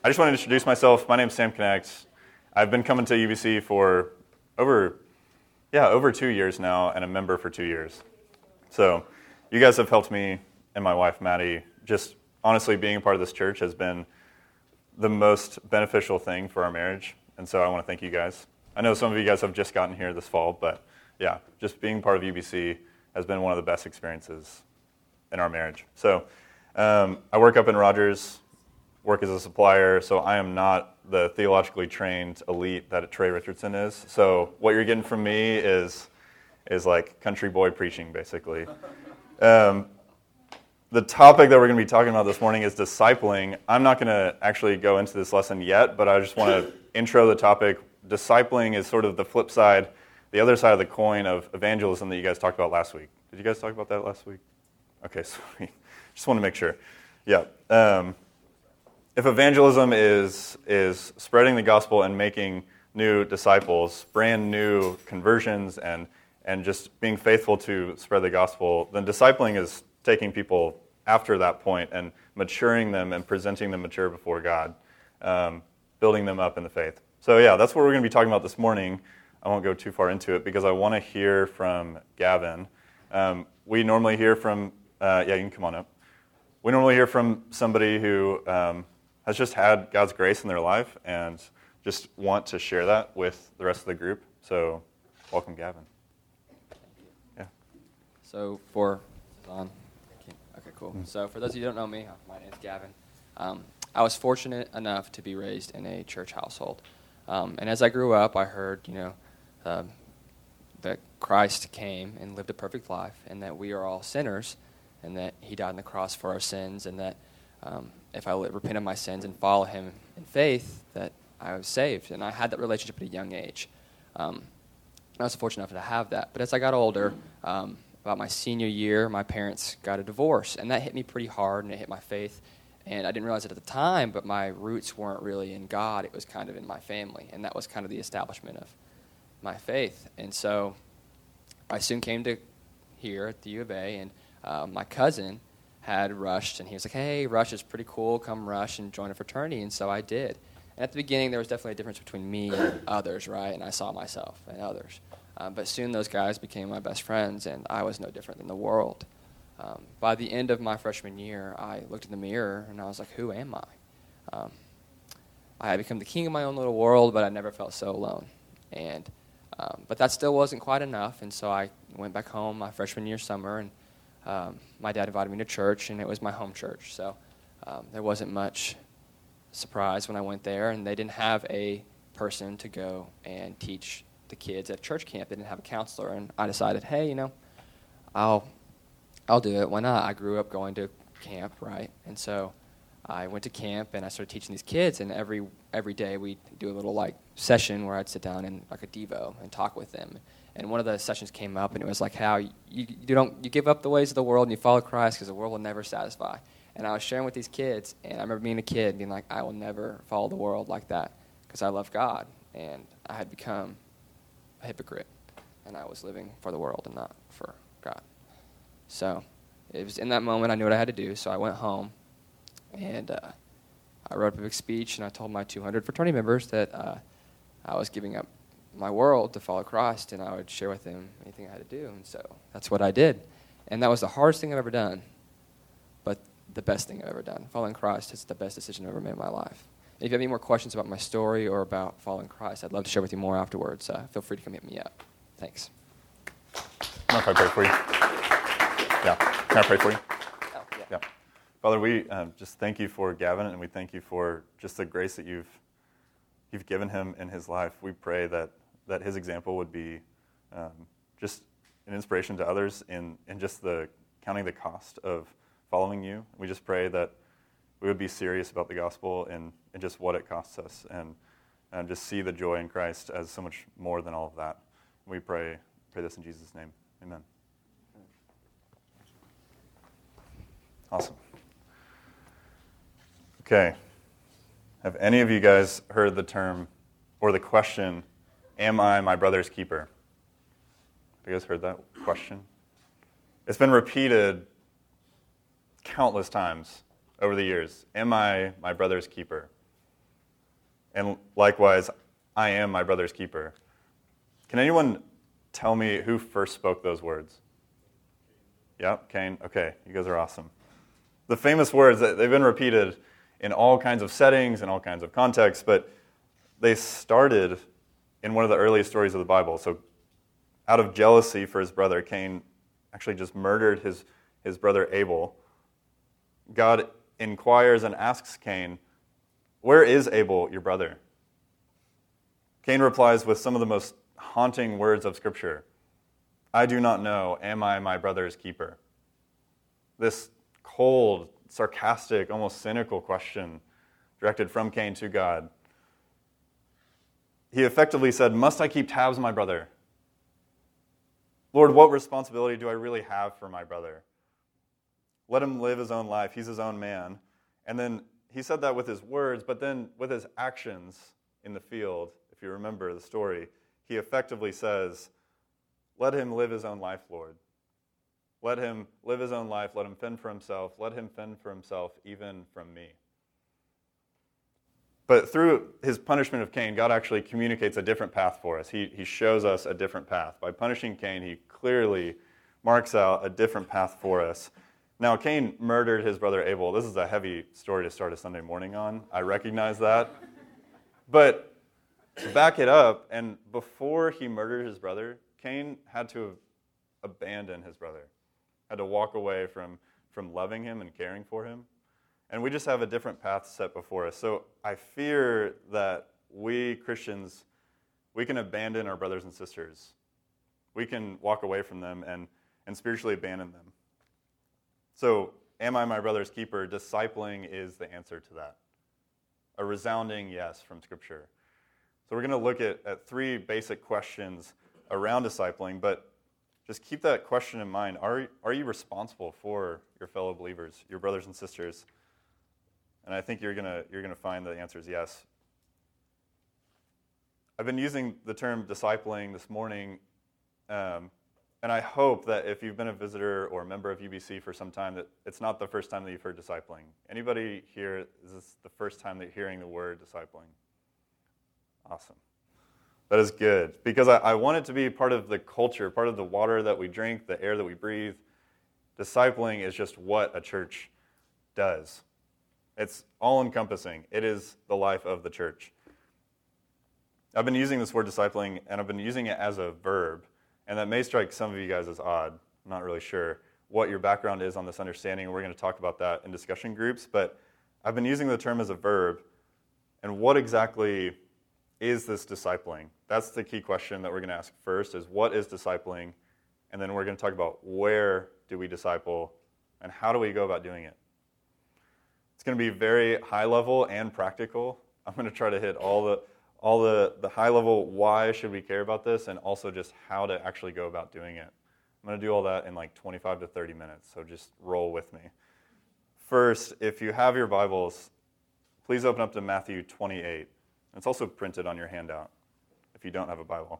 I just wanted to introduce myself. My name's Sam Connect. I've been coming to UBC for over 2 years now, and a member for 2 years. So you guys have helped me and my wife, Maddie. Just honestly, being a part of this church has been the most beneficial thing for our marriage, and so I want to thank you guys. I know some of you guys have just gotten here this fall, but yeah, just being part of UBC has been one of the best experiences in our marriage. So I work up in Rogers, work as a supplier, so I am not the theologically trained elite that Trey Richardson is. So what you're getting from me is like country boy preaching, basically. The topic that we're going to be talking about this morning is discipling. I'm not going to actually go into this lesson yet, but I just want to intro the topic. Discipling is sort of the flip side, the other side of the coin of evangelism that you guys talked about last week. Did you guys talk about that last week? Okay, sweet. Just want to make sure. Yeah. If evangelism is spreading the gospel and making new disciples, brand new conversions, and just being faithful to spread the gospel, then discipling is taking people after that point and maturing them and presenting them mature before God, building them up in the faith. So yeah, that's what we're going to be talking about this morning. I won't go too far into it because I want to hear from Gavin. We normally hear from, you can come on up. We normally hear from somebody who has just had God's grace in their life and just want to share that with the rest of the group. So, welcome, Gavin. Yeah. So okay, cool. So for those of you who don't know me, my name's Gavin. I was fortunate enough to be raised in a church household. And as I grew up, I heard, that Christ came and lived a perfect life, and that we are all sinners, and that he died on the cross for our sins, and that if I repent of my sins and follow him in faith, that I was saved. And I had that relationship at a young age. I was fortunate enough to have that. But as I got older, about my senior year, my parents got a divorce, and that hit me pretty hard, and it hit my faith. And I didn't realize it at the time, but my roots weren't really in God. It was kind of in my family, and that was kind of the establishment of my faith. And so I soon came to here at the U of A, and my cousin had rushed, and he was like, hey, Rush is pretty cool. Come Rush and join a fraternity. And so I did. And at the beginning, there was definitely a difference between me and others, right? And I saw myself and others. But soon those guys became my best friends, and I was no different than the world. By the end of my freshman year, I looked in the mirror, and I was like, who am I? I had become the king of my own little world, but I never felt so alone. And but that still wasn't quite enough, and so I went back home my freshman year summer, and my dad invited me to church, and it was my home church. So there wasn't much surprise when I went there, and they didn't have a person to go and teach the kids at church camp. They didn't have a counselor, and I decided, hey, I'll do it. Why not? I grew up going to camp, right? And so I went to camp, and I started teaching these kids, and every day we do a little session where I'd sit down and a devo and talk with them. And one of the sessions came up, and it was like how you give up the ways of the world and you follow Christ because the world will never satisfy. And I was sharing with these kids, and I remember being a kid being like, I will never follow the world like that because I love God. And I had become a hypocrite, and I was living for the world and not for God. So it was in that moment I knew what I had to do, so I went home, and I wrote a big speech, and I told my 200 fraternity members that I was giving up my world to follow Christ, and I would share with them anything I had to do. And so that's what I did. And that was the hardest thing I've ever done, but the best thing I've ever done. Following Christ is the best decision I've ever made in my life. If you have any more questions about my story or about following Christ, I'd love to share with you more afterwards. Feel free to come hit me up. Thanks. I don't know if I pray for you. Yeah. Can I pray for you? Oh, Yeah. Father, we just thank you for Gavin, and we thank you for just the grace that you've given him in his life. We pray that his example would be just an inspiration to others in just the counting the cost of following you. We just pray that we would be serious about the gospel and just what it costs us, and just see the joy in Christ as so much more than all of that. We pray this in Jesus' name. Amen. Awesome. Okay. Have any of you guys heard the term or the question, am I my brother's keeper? Have you guys heard that question? It's been repeated countless times over the years. Am I my brother's keeper? And likewise, I am my brother's keeper. Can anyone tell me who first spoke those words? Yep, Cain. Okay, you guys are awesome. The famous words, they've been repeated in all kinds of settings and all kinds of contexts, but they started in one of the earliest stories of the Bible. So out of jealousy for his brother, Cain actually just murdered his brother Abel. God inquires and asks Cain, "Where is Abel, your brother?" Cain replies with some of the most haunting words of Scripture. "I do not know. Am I my brother's keeper?" This cold, sarcastic, almost cynical question directed from Cain to God. He effectively said, "Must I keep tabs on my brother? Lord, what responsibility do I really have for my brother? Let him live his own life. He's his own man." And then he said that with his words, but then with his actions in the field, if you remember the story, he effectively says, "Let him live his own life, Lord. Let him live his own life. Let him fend for himself. Let him fend for himself even from me." But through his punishment of Cain, God actually communicates a different path for us. He shows us a different path. By punishing Cain, he clearly marks out a different path for us. Now, Cain murdered his brother Abel. This is a heavy story to start a Sunday morning on. I recognize that. But to back it up, and before he murdered his brother, Cain had to abandon his brother, had to walk away from loving him and caring for him. And we just have a different path set before us. So I fear that we Christians, we can abandon our brothers and sisters. We can walk away from them and spiritually abandon them. So, am I my brother's keeper? Discipling is the answer to that. A resounding yes from Scripture. So we're going to look at three basic questions around discipling, but just keep that question in mind. Are you responsible for your fellow believers, your brothers and sisters? And I think you're gonna find the answer is yes. I've been using the term discipling this morning, and I hope that if you've been a visitor or a member of UBC for some time, that it's not the first time that you've heard discipling. Anybody here, is this the first time that you're hearing the word discipling? Awesome. That is good, because I want it to be part of the culture, part of the water that we drink, the air that we breathe. Discipling is just what a church does. It's all-encompassing. It is the life of the church. I've been using this word discipling, and I've been using it as a verb, and that may strike some of you guys as odd. I'm not really sure what your background is on this understanding, and we're going to talk about that in discussion groups, but I've been using the term as a verb, and what exactly is this discipling? That's the key question that we're going to ask first, is what is discipling? And then we're going to talk about where do we disciple, and how do we go about doing it? It's going to be very high level and practical. I'm going to try to hit all the high level why should we care about this, and also just how to actually go about doing it. I'm going to do all that in like 25 to 30 minutes, so just roll with me. First, if you have your Bibles, please open up to Matthew 28. It's also printed on your handout if you don't have a Bible.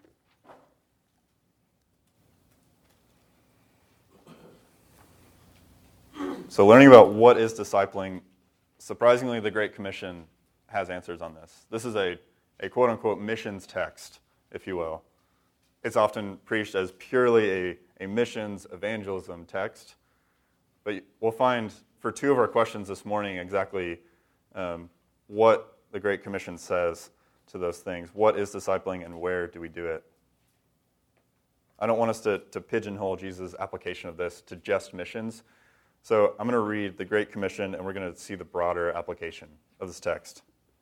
So learning about what is discipling, surprisingly, the Great Commission has answers on this. This is a quote-unquote missions text, if you will. It's often preached as purely a missions evangelism text. But we'll find for two of our questions this morning exactly what the Great Commission says to those things. What is discipling and where do we do it? I don't want us to pigeonhole Jesus' application of this to just missions. So I'm going to read the Great Commission, and we're going to see the broader application of this text.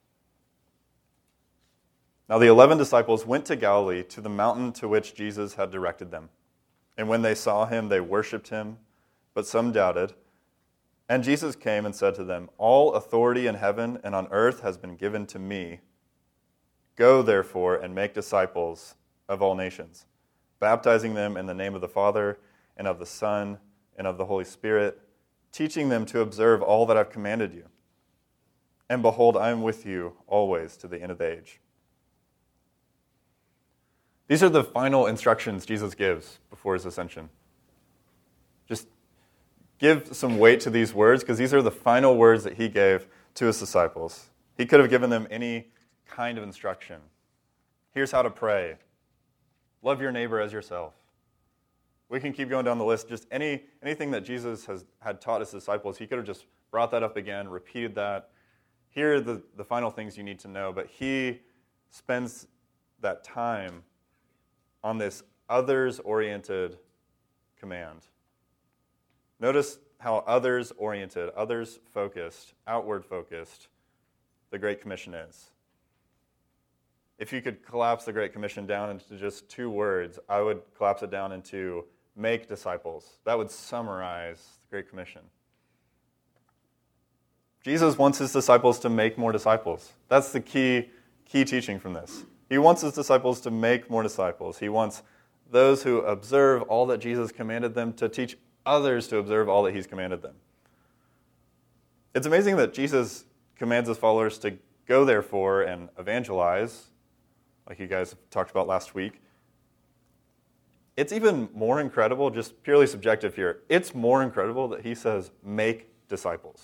Now the 11 disciples went to Galilee, to the mountain to which Jesus had directed them. And when they saw him, they worshipped him, but some doubted. And Jesus came and said to them, "All authority in heaven and on earth has been given to me. Go, therefore, and make disciples of all nations, baptizing them in the name of the Father and of the Son and of the Holy Spirit, teaching them to observe all that I've commanded you. And behold, I am with you always to the end of the age." These are the final instructions Jesus gives before his ascension. Just give some weight to these words, because these are the final words that he gave to his disciples. He could have given them any kind of instruction. Here's how to pray. Love your neighbor as yourself. We can keep going down the list. Just anything that Jesus had taught his disciples, he could have just brought that up again, repeated that. Here are the final things you need to know. But he spends that time on this others-oriented command. Notice how others-oriented, others-focused, outward-focused the Great Commission is. If you could collapse the Great Commission down into just 2 words, I would collapse it down into make disciples. That would summarize the Great Commission. Jesus wants his disciples to make more disciples. That's the key teaching from this. He wants his disciples to make more disciples. He wants those who observe all that Jesus commanded them to teach others to observe all that he's commanded them. It's amazing that Jesus commands his followers to go therefore and evangelize, like you guys talked about last week. It's even more incredible, just purely subjective here, it's more incredible that he says, make disciples.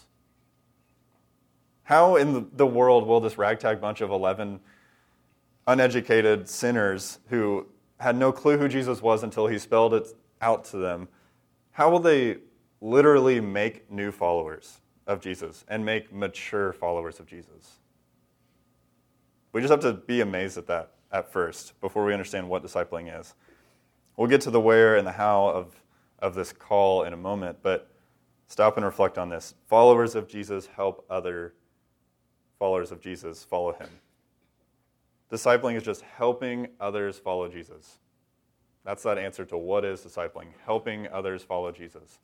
How in the world will this ragtag bunch of 11 uneducated sinners who had no clue who Jesus was until he spelled it out to them, how will they literally make new followers of Jesus and make mature followers of Jesus? We just have to be amazed at that at first before we understand what discipling is. We'll get to the where and the how of this call in a moment, but stop and reflect on this. Followers of Jesus help other followers of Jesus follow him. Discipling is just helping others follow Jesus. That's that answer to what is discipling, helping others follow Jesus.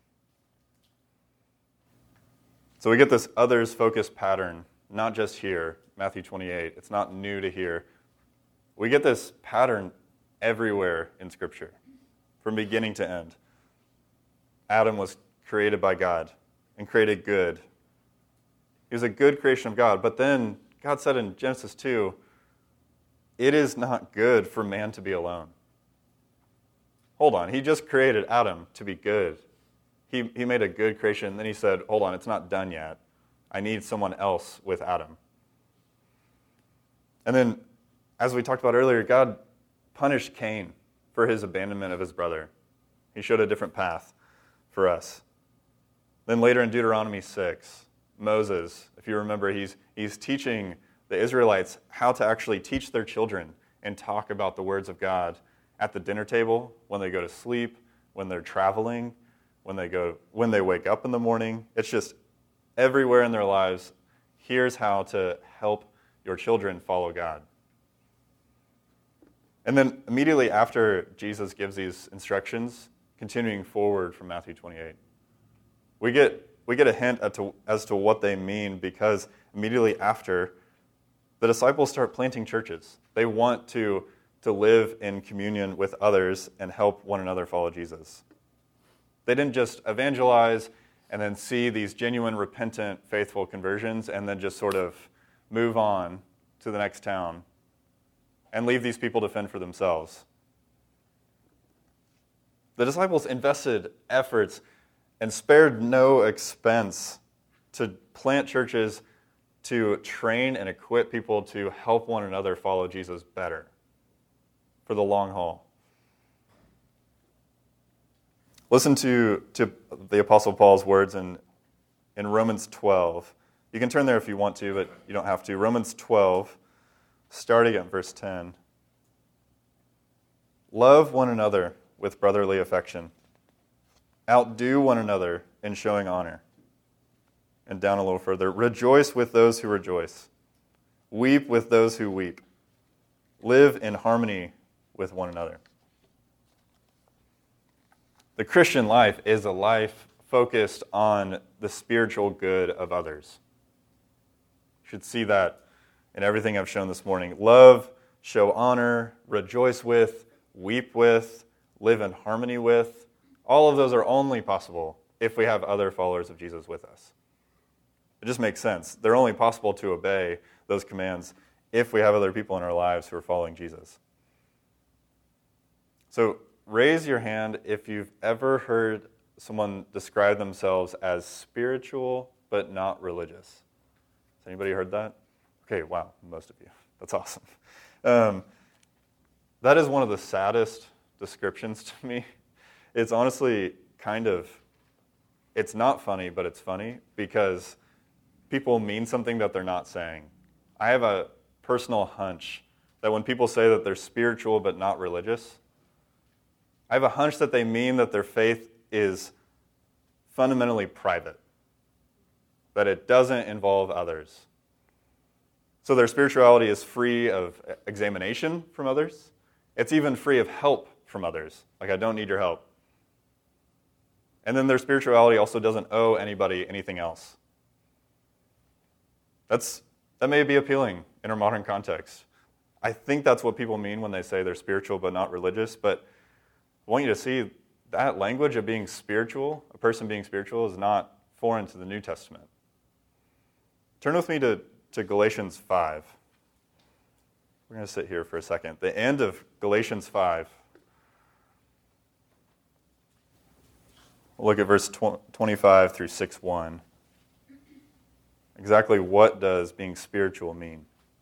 So we get this others-focused pattern, not just here, Matthew 28. It's not new to here. We get this pattern everywhere in Scripture, from beginning to end. Adam was created by God and created good. He was a good creation of God, but then God said in Genesis 2, it is not good for man to be alone. Hold on, he just created Adam to be good. He made a good creation, and then he said, hold on, it's not done yet. I need someone else with Adam. And then, as we talked about earlier, God punished Cain for his abandonment of his brother. He showed a different path for us. Then later in Deuteronomy 6, Moses, if you remember, he's teaching the Israelites how to actually teach their children and talk about the words of God at the dinner table, when they go to sleep, when they're traveling, when they wake up in the morning. It's just everywhere in their lives. Here's how to help your children follow God. And then immediately after Jesus gives these instructions, continuing forward from Matthew 28, we get a hint as to what they mean, because immediately after, the disciples start planting churches. They want to live in communion with others and help one another follow Jesus. They didn't just evangelize and then see these genuine, repentant, faithful conversions and then just sort of move on to the next town and leave these people to fend for themselves. The disciples invested efforts and spared no expense to plant churches, to train and equip people to help one another follow Jesus better for the long haul. Listen to the Apostle Paul's words in Romans 12. You can turn there if you want to, but you don't have to. Romans 12, starting at verse 10. Love one another with brotherly affection. Outdo one another in showing honor. And down a little further. Rejoice with those who rejoice. Weep with those who weep. Live in harmony with one another. The Christian life is a life focused on the spiritual good of others. You should see that in everything I've shown this morning. Love, show honor, rejoice with, weep with, live in harmony with. All of those are only possible if we have other followers of Jesus with us. It just makes sense. They're only possible to obey those commands if we have other people in our lives who are following Jesus. So raise your hand if you've ever heard someone describe themselves as spiritual but not religious. Has anybody heard that? Okay, wow, most of you. That's awesome. That is one of the saddest descriptions to me. It's honestly it's not funny, but it's funny because people mean something that they're not saying. I have a personal hunch that when people say that they're spiritual but not religious, I have a hunch that they mean that their faith is fundamentally private, that it doesn't involve others. So their spirituality is free of examination from others. It's even free of help from others. Like, I don't need your help. And then their spirituality also doesn't owe anybody anything else. That may be appealing in our modern context. I think that's what people mean when they say they're spiritual but not religious, but I want you to see that language of being spiritual, a person being spiritual, is not foreign to the New Testament. Turn with me to Galatians 5. We're going to sit here for a second. The end of Galatians 5. We'll look at verse 25 through 6:1. Exactly what does being spiritual mean?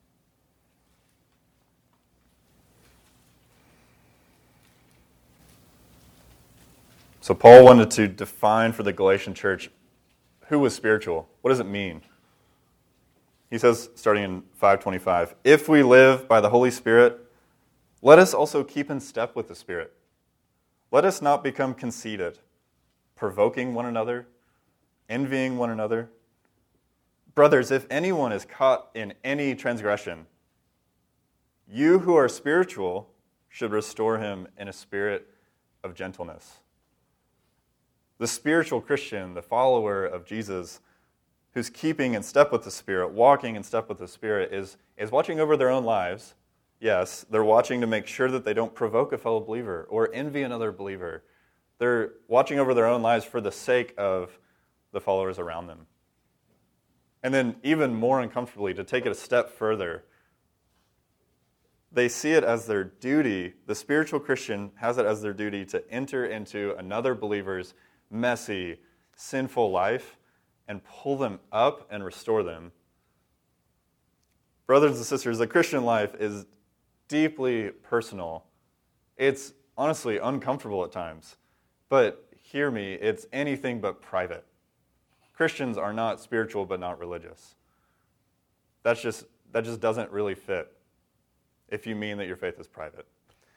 So Paul wanted to define for the Galatian church who was spiritual. What does it mean? He says, starting in 5:25, "If we live by the Holy Spirit, let us also keep in step with the Spirit. Let us not become conceited, provoking one another, envying one another. Brothers, if anyone is caught in any transgression, you who are spiritual should restore him in a spirit of gentleness." The spiritual Christian, the follower of Jesus, who's keeping in step with the Spirit, walking in step with the Spirit, is watching over their own lives. Yes, they're watching to make sure that they don't provoke a fellow believer or envy another believer. They're watching over their own lives for the sake of the followers around them. And then even more uncomfortably, to take it a step further, they see it as their duty, the spiritual Christian has it as their duty to enter into another believer's messy, sinful life and pull them up and restore them. Brothers and sisters, the Christian life is deeply personal. It's honestly uncomfortable at times. But hear me, it's anything but private. Christians are not spiritual but not religious. That just doesn't really fit if you mean that your faith is private.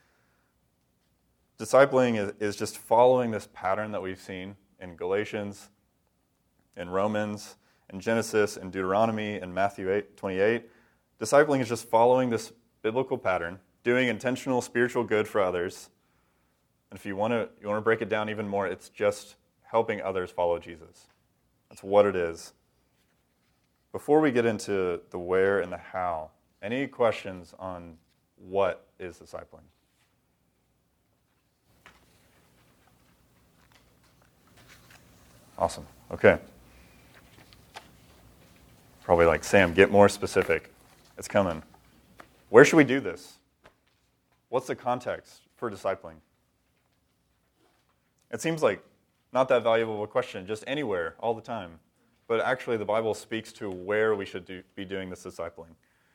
Discipling is just following this pattern that we've seen in Galatians, in Romans, in Genesis, in Deuteronomy, in Matthew 8:28. Discipling is just following this biblical pattern, doing intentional spiritual good for others. And if you want to break it down even more, it's just helping others follow Jesus. That's what it is. Before we get into the where and the how, any questions on what is discipling? Awesome. Okay. Probably like, Sam, get more specific. It's coming. Where should we do this? What's the context for discipling? It seems like not that valuable of a question, just anywhere, all the time. But actually, the Bible speaks to where we should be doing this discipling.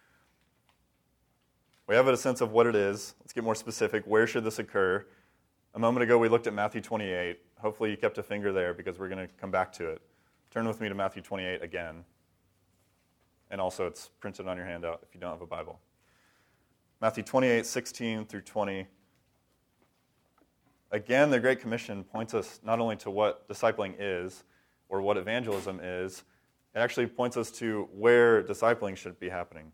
We have a sense of what it is. Let's get more specific. Where should this occur? A moment ago, we looked at Matthew 28. Hopefully, you kept a finger there because we're going to come back to it. Turn with me to Matthew 28 again. And also, it's printed on your handout if you don't have a Bible. Matthew 28, 16 through 20. Again, the Great Commission points us not only to what discipling is or what evangelism is, it actually points us to where discipling should be happening.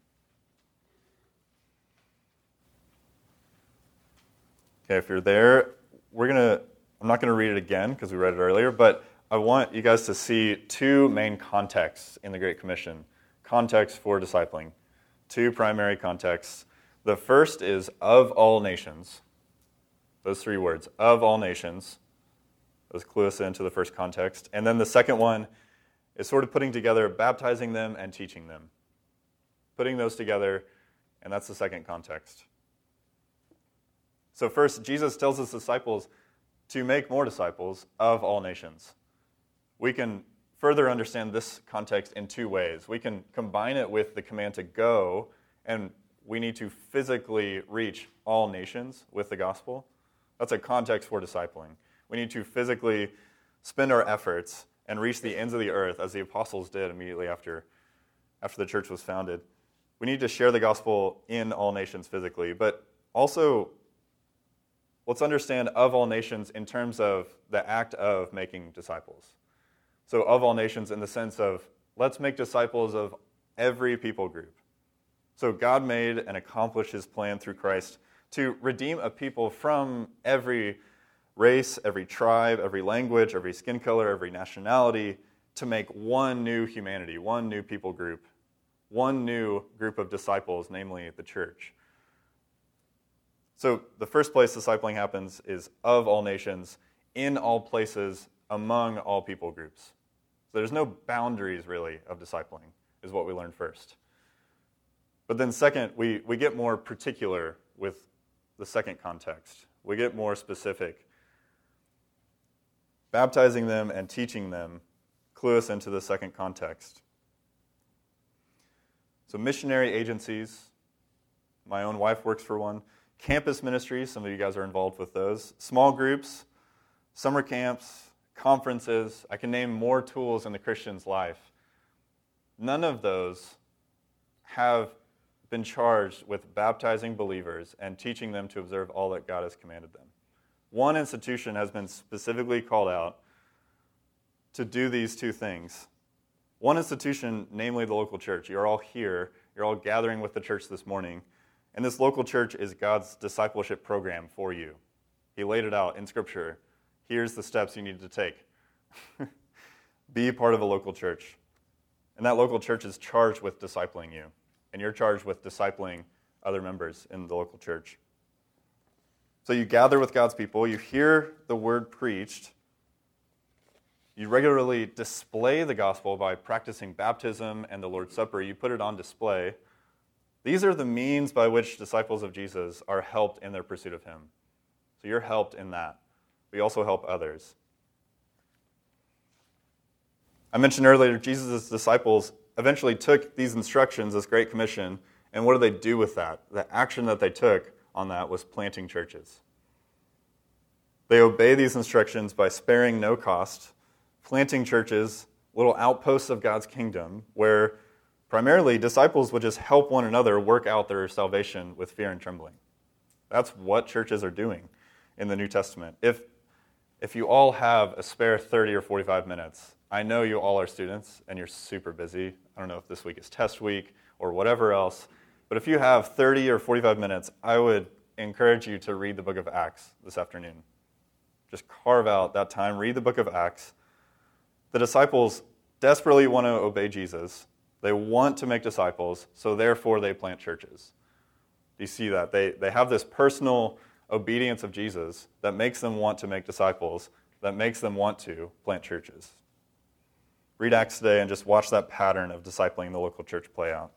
Okay, if you're there, I'm not going to read it again because we read it earlier, but I want you guys to see two main contexts in the Great Commission. Context for discipling. Two primary contexts. The first is of all nations. Those three words, of all nations. Those clue us into the first context. And then the second one is sort of putting together baptizing them and teaching them. Putting those together, and that's the second context. So first, Jesus tells his disciples to make more disciples of all nations. We can further understand this context in two ways. We can combine it with the command to go, and we need to physically reach all nations with the gospel. That's a context for discipling. We need to physically spend our efforts and reach the ends of the earth, as the apostles did immediately after the church was founded. We need to share the gospel in all nations physically, but also let's understand of all nations in terms of the act of making disciples. So of all nations in the sense of, let's make disciples of every people group. So God made and accomplished his plan through Christ to redeem a people from every race, every tribe, every language, every skin color, every nationality, to make one new humanity, one new people group, one new group of disciples, namely the church. So the first place discipling happens is of all nations, in all places, among all people groups. So there's no boundaries, really, of discipling, is what we learned first. But then second, we get more particular with the second context. We get more specific. Baptizing them and teaching them clue us into the second context. So missionary agencies, my own wife works for one. Campus ministries, some of you guys are involved with those. Small groups, summer camps, conferences. I can name more tools in the Christian's life. None of those have been charged with baptizing believers and teaching them to observe all that God has commanded them. One institution has been specifically called out to do these two things. One institution, namely the local church. You're all here. You're all gathering with the church this morning. And this local church is God's discipleship program for you. He laid it out in Scripture. Here's the steps you need to take. Be part of a local church. And that local church is charged with discipling you. And you're charged with discipling other members in the local church. So you gather with God's people, you hear the word preached, you regularly display the gospel by practicing baptism and the Lord's Supper. You put it on display. These are the means by which disciples of Jesus are helped in their pursuit of him. So you're helped in that. We also help others. I mentioned earlier, Jesus' disciples eventually took these instructions, this Great Commission, and what do they do with that? The action that they took on that was planting churches. They obey these instructions by sparing no cost, planting churches, little outposts of God's kingdom, where primarily disciples would just help one another work out their salvation with fear and trembling. That's what churches are doing in the New Testament. If you all have a spare 30 or 45 minutes, I know you all are students and you're super busy. I don't know if this week is test week or whatever else, but if you have 30 or 45 minutes, I would encourage you to read the book of Acts this afternoon. Just carve out that time, read the book of Acts. The disciples desperately want to obey Jesus. They want to make disciples, so therefore they plant churches. Do you see that? They have this personal obedience of Jesus that makes them want to make disciples, that makes them want to plant churches. Read Acts today and just watch that pattern of discipling the local church play out.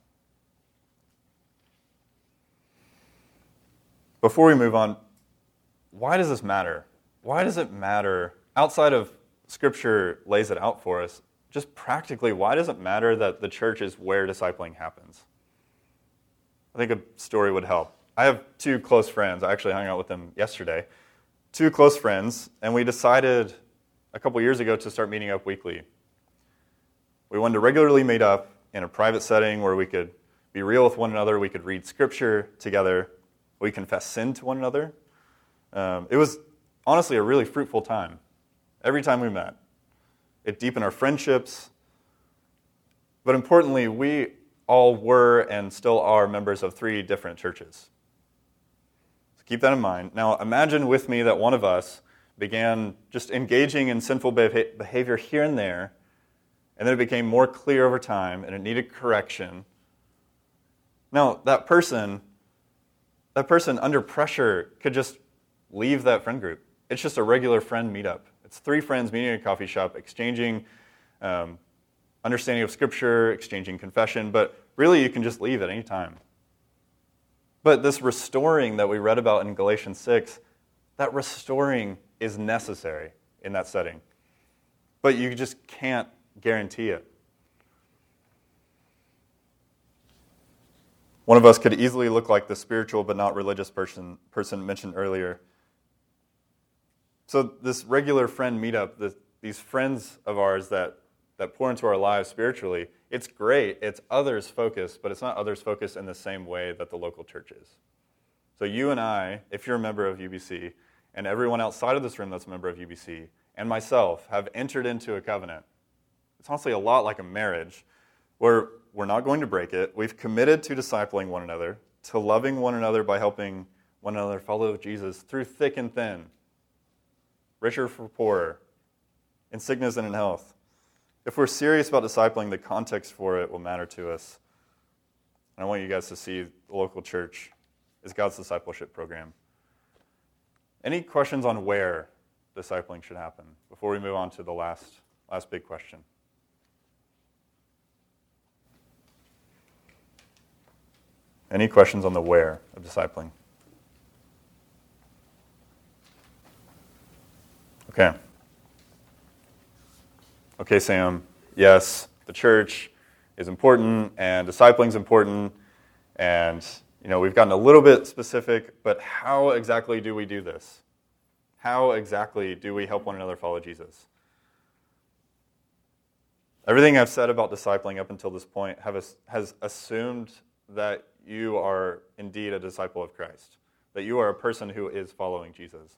Before we move on, why does this matter? Why does it matter, outside of Scripture lays it out for us, just practically, why does it matter that the church is where discipling happens? I think a story would help. I have two close friends. I actually hung out with them yesterday. Two close friends, and we decided a couple years ago to start meeting up weekly. We wanted to regularly meet up in a private setting where we could be real with one another, we could read Scripture together, we confess sin to one another. It was honestly a really fruitful time. Every time we met. It deepened our friendships. But importantly, we all were and still are members of 3 different churches. So keep that in mind. Now imagine with me that one of us began just engaging in sinful behavior here and there, and then it became more clear over time, and it needed correction. Now, that person under pressure could just leave that friend group. It's just a regular friend meetup. It's 3 friends meeting at a coffee shop, exchanging understanding of Scripture, exchanging confession, but really you can just leave at any time. But this restoring that we read about in Galatians 6, that restoring is necessary in that setting. But you just can't guarantee it. One of us could easily look like the spiritual but not religious person mentioned earlier. So this regular friend meetup, these friends of ours that pour into our lives spiritually, it's great. It's others focused, but it's not others focused in the same way that the local church is. So you and I, if you're a member of UBC, and everyone outside of this room that's a member of UBC, and myself, have entered into a covenant. It's honestly a lot like a marriage, where we're not going to break it. We've committed to discipling one another, to loving one another by helping one another follow Jesus through thick and thin, richer for poorer, in sickness and in health. If we're serious about discipling, the context for it will matter to us. And I want you guys to see the local church is God's discipleship program. Any questions on where discipling should happen before we move on to the last big question? Any questions on the where of discipling? Okay, Sam. Yes, the church is important, and discipling is important, and we've gotten a little bit specific, but how exactly do we do this? How exactly do we help one another follow Jesus? Everything I've said about discipling up until this point has assumed that you are indeed a disciple of Christ, that you are a person who is following Jesus.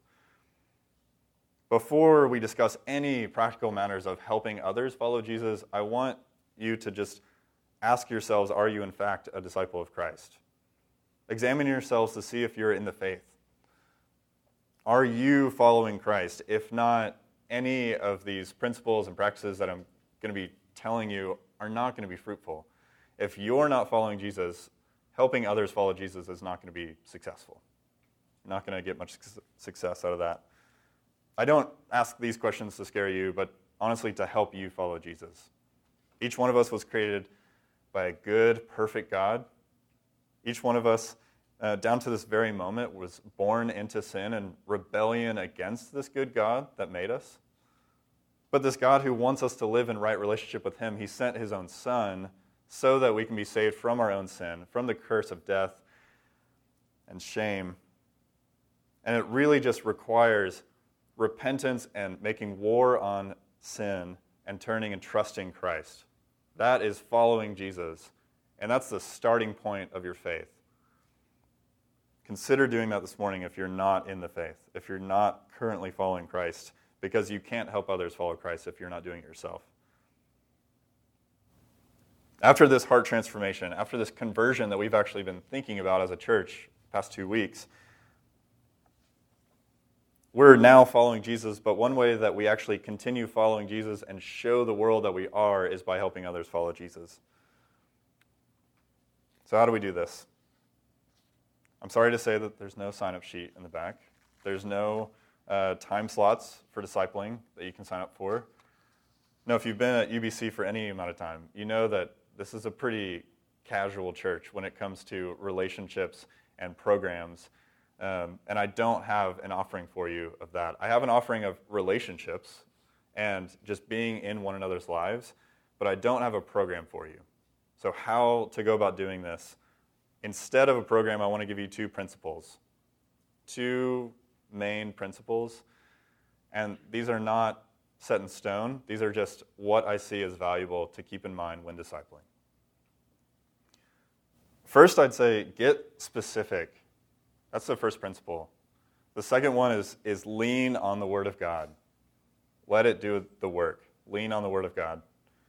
Before we discuss any practical matters of helping others follow Jesus, I want you to just ask yourselves, are you in fact a disciple of Christ? Examine yourselves to see if you're in the faith. Are you following Christ? If not, any of these principles and practices that I'm going to be telling you are not going to be fruitful. If you're not following Jesus, helping others follow Jesus is not going to be successful. You're not going to get much success out of that. I don't ask these questions to scare you, but honestly to help you follow Jesus. Each one of us was created by a good, perfect God. Each one of us, down to this very moment, was born into sin and rebellion against this good God that made us. But this God who wants us to live in right relationship with Him, He sent His own Son so that we can be saved from our own sin, from the curse of death and shame. And it really just requires repentance and making war on sin and turning and trusting Christ. That is following Jesus. And that's the starting point of your faith. Consider doing that this morning if you're not in the faith, if you're not currently following Christ, because you can't help others follow Christ if you're not doing it yourself. After this heart transformation, after this conversion that we've actually been thinking about as a church the past 2 weeks, we're now following Jesus, but one way that we actually continue following Jesus and show the world that we are is by helping others follow Jesus. So how do we do this? I'm sorry to say that there's no sign-up sheet in the back. There's no time slots for discipling that you can sign up for. No, if you've been at UBC for any amount of time, you know that this is a pretty casual church when it comes to relationships and programs. And I don't have an offering for you of that. I have an offering of relationships and just being in one another's lives, but I don't have a program for you. So how to go about doing this? Instead of a program, I want to give you 2 principles, 2 main principles. And these are not set in stone. These are just what I see as valuable to keep in mind when discipling. First, I'd say get specific. That's the first principle. The second one is lean on the Word of God. Let it do the work. Lean on the Word of God.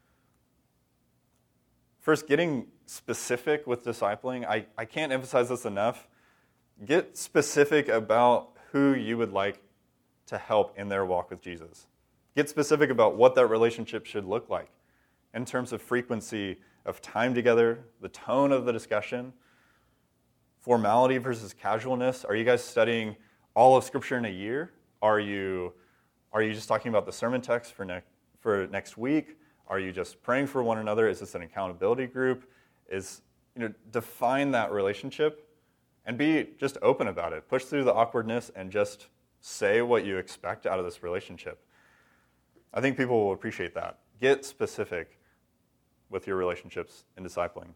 First, getting specific with discipling. I can't emphasize this enough. Get specific about who you would like to help in their walk with Jesus. Get specific about what that relationship should look like in terms of frequency of time together, the tone of the discussion, formality versus casualness. Are you guys studying all of Scripture in a year? Are you just talking about the sermon text for next week? Are you just praying for one another? Is this an accountability group? Define that relationship and be just open about it. Push through the awkwardness and just say what you expect out of this relationship. I think people will appreciate that. get specific with your relationships in discipling.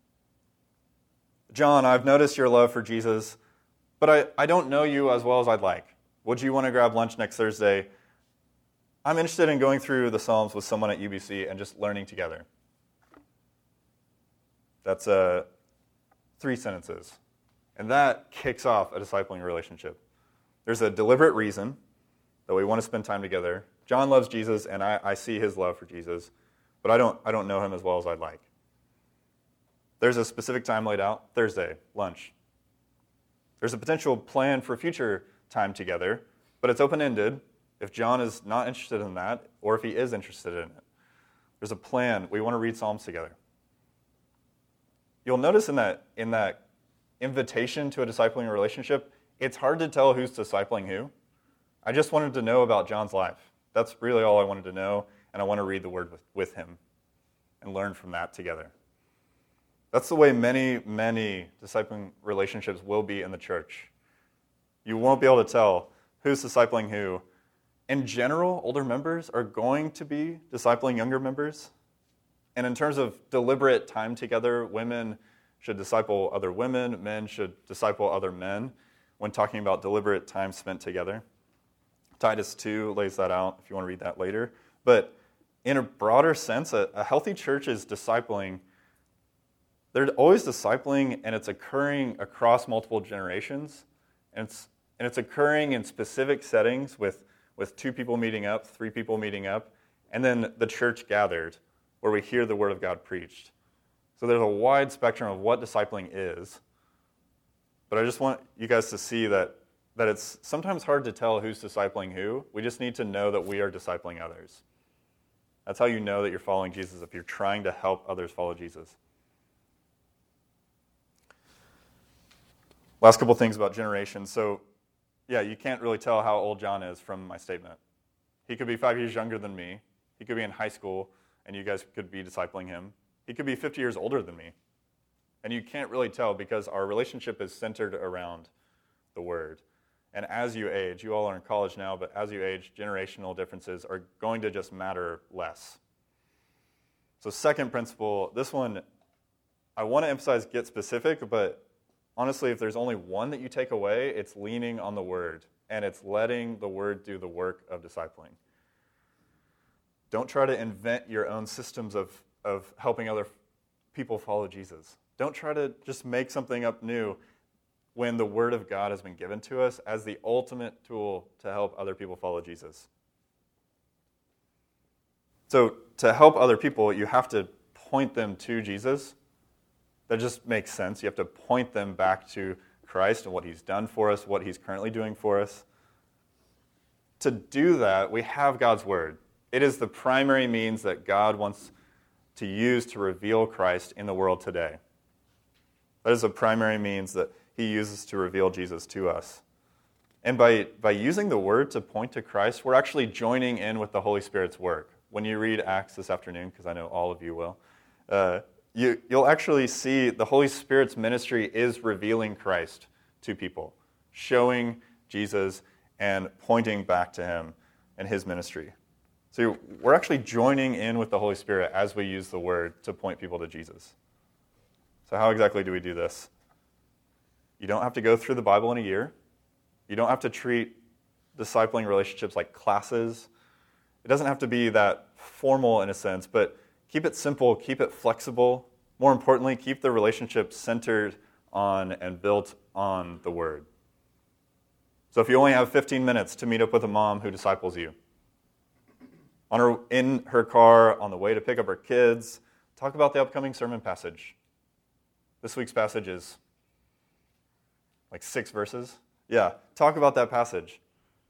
John, I've noticed your love for Jesus, but I don't know you as well as I'd like. Would you want to grab lunch next Thursday? I'm interested in going through the Psalms with someone at UBC and just learning together. That's 3 sentences. And that kicks off a discipling relationship. There's a deliberate reason that we want to spend time together. John loves Jesus, and I see his love for Jesus, but I don't know him as well as I'd like. There's a specific time laid out, Thursday, lunch. There's a potential plan for future time together, but it's open-ended if John is not interested in that or if he is interested in it. There's a plan. We want to read Psalms together. You'll notice in that invitation to a discipling relationship, it's hard to tell who's discipling who. I just wanted to know about John's life. That's really all I wanted to know, and I want to read the Word with him and learn from that together. That's the way many, many discipling relationships will be in the church. You won't be able to tell who's discipling who. In general, older members are going to be discipling younger members. And in terms of deliberate time together, women should disciple other women, men should disciple other men when talking about deliberate time spent together. Titus 2 lays that out if you want to read that later. But in a broader sense, a healthy church is discipling. They're always discipling, and it's occurring across multiple generations. And it's occurring in specific settings with 2 people meeting up, 3 people meeting up, and then the church gathered where we hear the Word of God preached. So there's a wide spectrum of what discipling is. But I just want you guys to see that it's sometimes hard to tell who's discipling who. We just need to know that we are discipling others. That's how you know that you're following Jesus, if you're trying to help others follow Jesus. Last couple things about generations. So, yeah, you can't really tell how old John is from my statement. He could be 5 years younger than me. He could be in high school, and you guys could be discipling him. He could be 50 years older than me. And you can't really tell because our relationship is centered around the Word. And as you age, you all are in college now, but as you age, generational differences are going to just matter less. So second principle, this one, I want to emphasize get specific, but honestly, if there's only one that you take away, it's leaning on the Word, and it's letting the Word do the work of discipling. Don't try to invent your own systems of helping other people follow Jesus. Don't try to just make something up new when the Word of God has been given to us as the ultimate tool to help other people follow Jesus. So to help other people, you have to point them to Jesus. That just makes sense. You have to point them back to Christ and what He's done for us, what He's currently doing for us. To do that, we have God's Word. It is the primary means that God wants to use to reveal Christ in the world today. That is the primary means that He uses to reveal Jesus to us. And by using the Word to point to Christ, we're actually joining in with the Holy Spirit's work. When you read Acts this afternoon, because I know all of you will, you'll actually see the Holy Spirit's ministry is revealing Christ to people, showing Jesus and pointing back to Him and His ministry. So we're actually joining in with the Holy Spirit as we use the Word to point people to Jesus. So how exactly do we do this? You don't have to go through the Bible in a year. You don't have to treat discipling relationships like classes. It doesn't have to be that formal in a sense, but keep it simple, keep it flexible. More importantly, keep the relationship centered on and built on the Word. So if you only have 15 minutes to meet up with a mom who disciples you, in her car, on the way to pick up her kids, talk about the upcoming sermon passage. This week's passage is like 6 verses. Yeah, talk about that passage.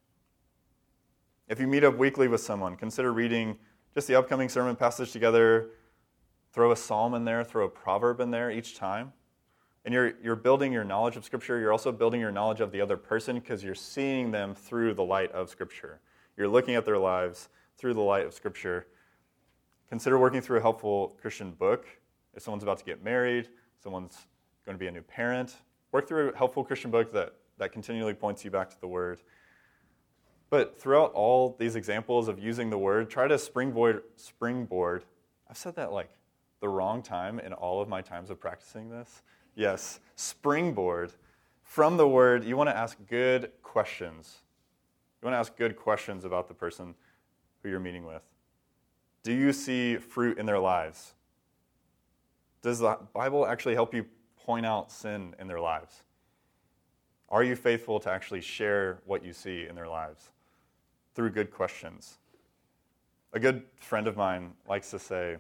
If you meet up weekly with someone, consider reading just the upcoming sermon passage together. Throw a psalm in there, throw a proverb in there each time. And you're building your knowledge of Scripture. You're also building your knowledge of the other person because you're seeing them through the light of Scripture. You're looking at their lives through the light of Scripture. Consider working through a helpful Christian book. If someone's about to get married, someone's going to be a new parent, work through a helpful Christian book that continually points you back to the Word. But throughout all these examples of using the word, try to springboard. I've said that like the wrong time in all of my times of practicing this. Yes, springboard. From the word, you want to ask good questions. You want to ask good questions about the person who you're meeting with. Do you see fruit in their lives? Does the Bible actually help you point out sin in their lives? Are you faithful to actually share what you see in their lives through good questions? A good friend of mine likes to say,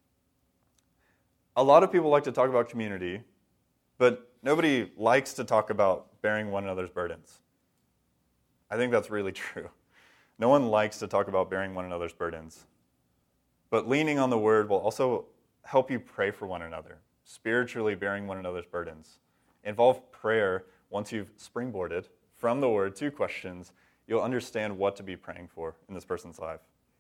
a lot of people like to talk about community, but nobody likes to talk about bearing one another's burdens. I think that's really true. No one likes to talk about bearing one another's burdens. But leaning on the word will also help you pray for one another, spiritually bearing one another's burdens. Involve prayer. Once you've springboarded from the word to questions, you'll understand what to be praying for in this person's life.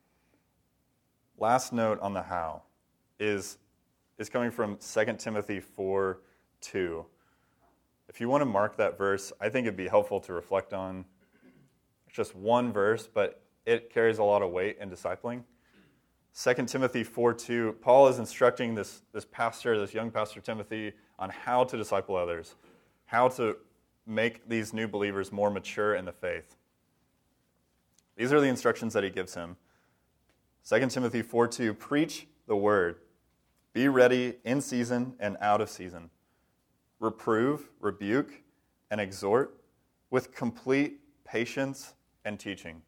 Last note on the how is coming from 2 Timothy 4:2. If you want to mark that verse, I think it'd be helpful to reflect on. It's just one verse, but it carries a lot of weight in discipling. 2 Timothy 4:2, Paul is instructing this young pastor Timothy, on how to disciple others, how to make these new believers more mature in the faith. These are the instructions that he gives him. 2 Timothy 4:2, preach the word. Be ready in season and out of season. Reprove, rebuke, and exhort with complete patience and teaching.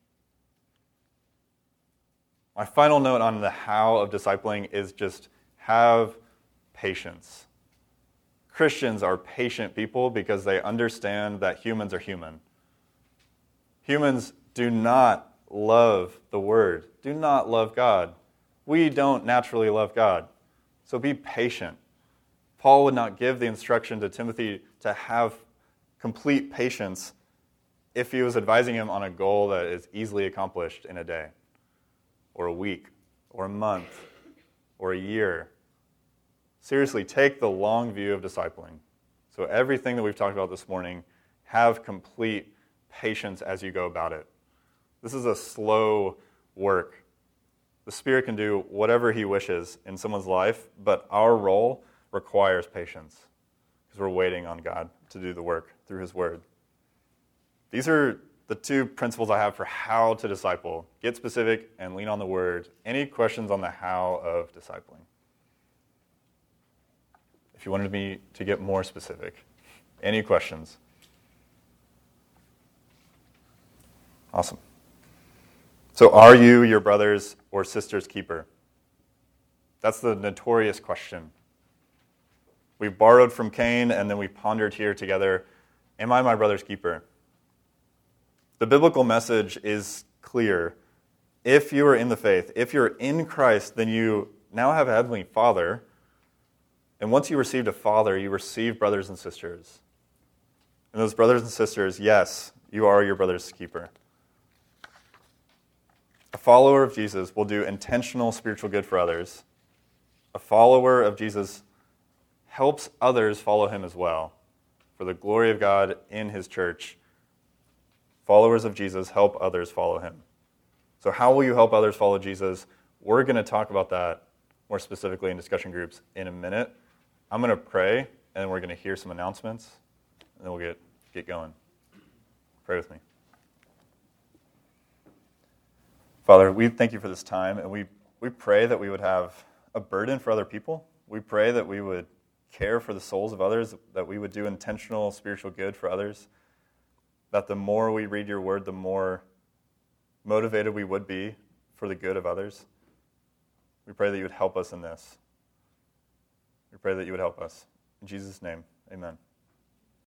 My final note on the how of discipling is just have patience. Christians are patient people because they understand that humans are human. Humans do not love the Word, do not love God. We don't naturally love God. So be patient. Paul would not give the instruction to Timothy to have complete patience if he was advising him on a goal that is easily accomplished in a day, or a week, or a month, or a year. Seriously, take the long view of discipling. So everything that we've talked about this morning, have complete patience as you go about it. This is a slow work. The Spirit can do whatever He wishes in someone's life, but our role requires patience because we're waiting on God to do the work through His Word. These are the two principles I have for how to disciple. Get specific and lean on the Word. Any questions on the how of discipling? If you wanted me to get more specific, any questions? Awesome. So are you your brother's or sister's keeper? That's the notorious question. We borrowed from Cain, and then we pondered here together, am I my brother's keeper? The biblical message is clear. If you are in the faith, if you're in Christ, then you now have a Heavenly Father. And once you received a Father, you receive brothers and sisters. And those brothers and sisters, yes, you are your brother's keeper. A follower of Jesus will do intentional spiritual good for others. A follower of Jesus helps others follow him as well, for the glory of God in his church. Followers of Jesus help others follow him. So how will you help others follow Jesus? We're going to talk about that more specifically in discussion groups in a minute. I'm going to pray, and then we're going to hear some announcements, and then we'll get going. Pray with me. Father, we thank you for this time, and we pray that we would have a burden for other people. We pray that we would care for the souls of others, that we would do intentional spiritual good for others, that the more we read your word, the more motivated we would be for the good of others. We pray that you would help us in this. We pray that you would help us. In Jesus' name, amen.